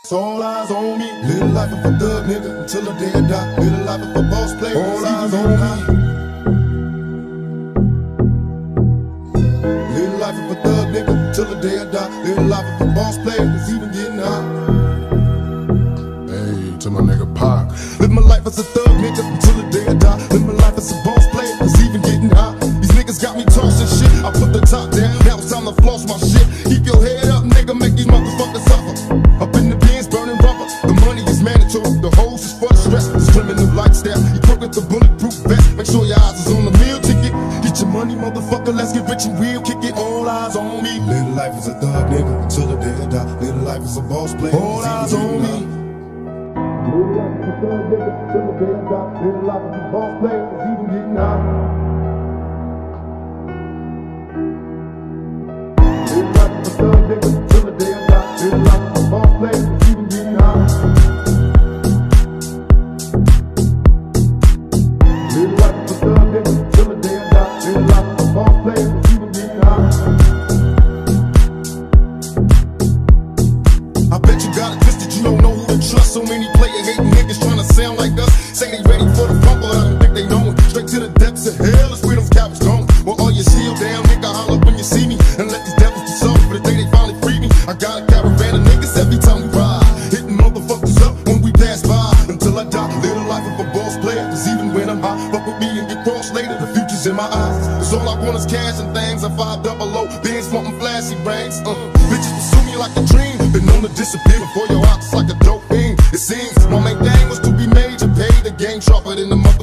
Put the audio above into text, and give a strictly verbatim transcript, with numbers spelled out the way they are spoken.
All eyes on me. Little life of a thug nigga until the day I die. Little life of a boss player. All eyes on me. Little life of a thug nigga until the day I die. Little life of a boss player that's even getting high. Hey, to my nigga Pac. Live my life as a thug nigga until the day I die. Live my life as a boss player that's even getting high. These niggas got me tossing shit. I put the top down. Now it's time to floss my shit. Keep your head up, nigga. Make these motherfuckers suffer. Up in the Benz, burning rubber. The money is mandatory. The hose is for the stress. It's criminal lifestyle. You broke with the bulletproof vest. Make sure your eyes is on the meal ticket. Get your money, motherfucker. Let's get rich and real. Kick it. All eyes on me. Little life is a thug nigga until the day I die. Little life is a boss player. All eyes on me. Little life is a thug nigga until the day I die. Little life is a boss player. It's even getting high. Little life is a thug nigga until the day I die. Little life is a boss player. It's even getting high. Little life is a thug nigga until the day I die. Little life is a boss player. It's even getting high. I bet you got it twisted. You don't know who to trust. So many player hating niggas trying to sound like us. Say they ready for the fumble. I don't think they know it. Straight to the depths of hell is where them cowards going. Well, all your shield down, nigga, holler when you see me. And let these devils be soft for the day they finally free me. I got a caravan of niggas every time we ride. Hitting motherfuckers up when we pass by. Until I die, live the life of a boss player. Cause even when I'm high, fuck with me and get crossed later. The future's in my eyes. Cause all I want is cash and things. I'm five double O, being wanting flashy rings. Uh, bitches pursue me like a dream. Been known to disappear before your eyes like a dope fiend. It seems my main thing was to be major, pay the game sharper than the mother.